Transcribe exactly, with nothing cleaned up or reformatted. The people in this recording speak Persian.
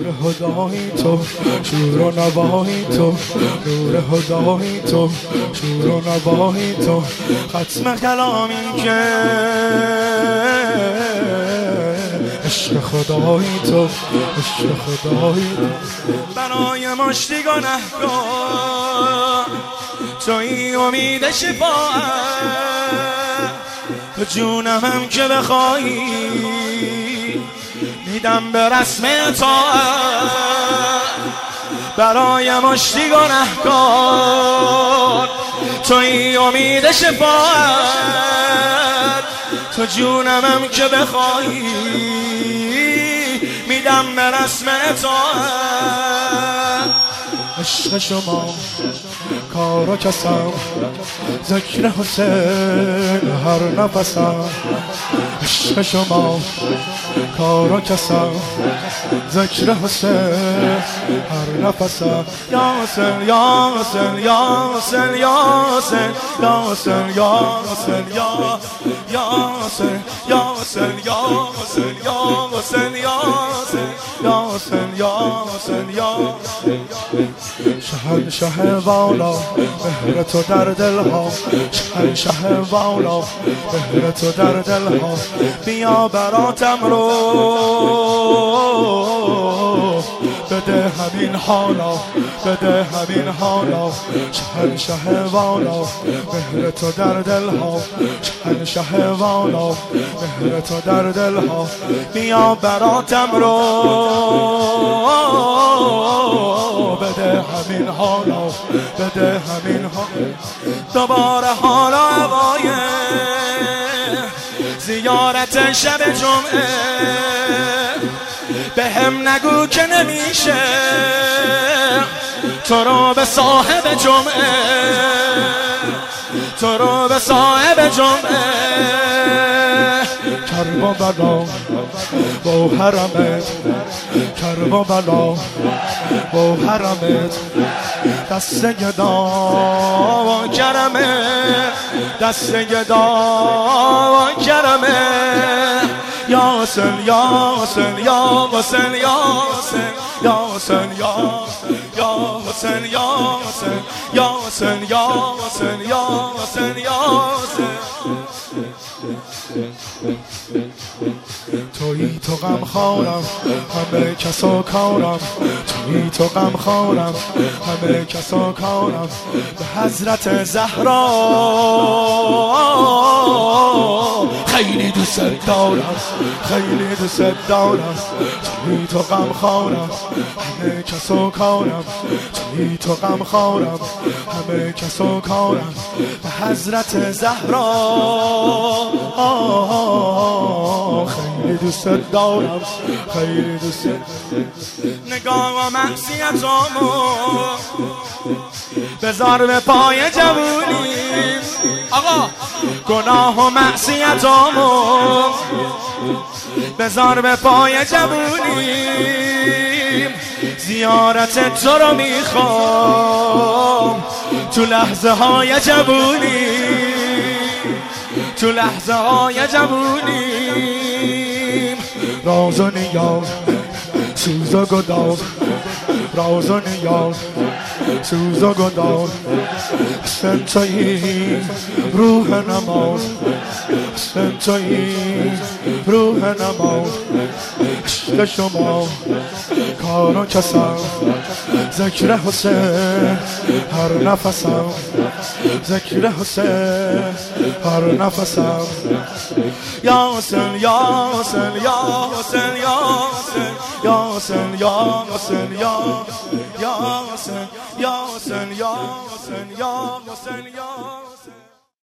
نور خدای تو، شور و نوای تو، نور خدای تو، شور و نوای تو، ختم کلامی که عشق خدای تو، عشق خدای تو، برای مشتی گنهکار تویی امید شفاعت، تو جونمم که بخوایی میدم به رسم اطاعت، برای مشتی گنهکار تویی امید شفاعت، تو جونمم که بخوایی میدم به رسم اطاعت. عشق شما کار و کسم، ذکر حسین هر نفسم، عشق شما کار و کسم، ذکر حسین هر نفسم. یا حسین یا حسین یا حسین یا حسین یا حسین یا حسین یا یا حسین یا حسین یا حسین یا حسین یا حسین یا حسین یا حسین یا شهنشه والا مهر تو در دلها، شهنشه والا مهر تو در دلها، بیا براتم رو بده همین حالا، بده همین حالا، شهنشه والا مهر تو در دلها، شهنشه والا مهر تو در دلها، بیا براتم رو بده همین حالا، بده همین حالا. دوباره حالا هوای زیارت شب جمعه، به هم نگو که نمیشه تو رو به صاحب جمعه، تو رو به صاحب جمعه، کرب و بلا و حرمت، کرب و بلا و حرمت، دست گدا و کرمه، دست گدا و کرمه، یا حسین یا حسین یا حسین یا حسین یا حسین یا حسین یا حسین یا حسین یا حسین یا حسین یا حسین. تویی تو غم خورم همه کسا کارم، تویی تو غم خورم همه کسا کارم، به حضرت زهرا خیلی دوست دارم، خیلی دوست دارم، تویی تو غم خورم همه کسا کارم، تویی تو غم خورم همه کسا کارم، به حضرت زهرا خیلی دوست دارم، خیلی دوست دارم. نگاه و معصیتامو بذار به پای جوونی، آقا گناه و معصیتامو بذار به پای جوونی، زیارت تو رو میخوام تو لحظه های جوونی، تو لحظه های جوونی، راز و نیاز سوز و گداز، راز و نیاز سوز و گداز، سنتایی روح نماز، سنتایی روح نماز، عشق شما کار و کسم، ذکر حسین هر نفسم، ذکر حسین هر نفسم، یا حسین یا حسین یا حسین یا حسین یا حسین یا حسین یا یا حسین یا حسین یا حسین یا حسین یا